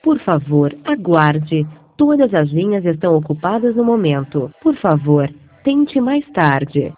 Por favor, aguarde. Todas as linhas estão ocupadas no momento. Por favor, tente mais tarde.